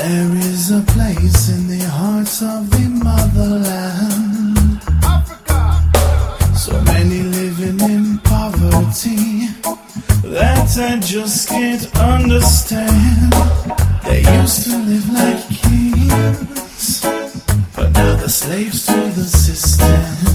There is a place in the hearts of the motherland. So many living in poverty that I just can't understand. They used to live like kings, but now they're slaves to the system.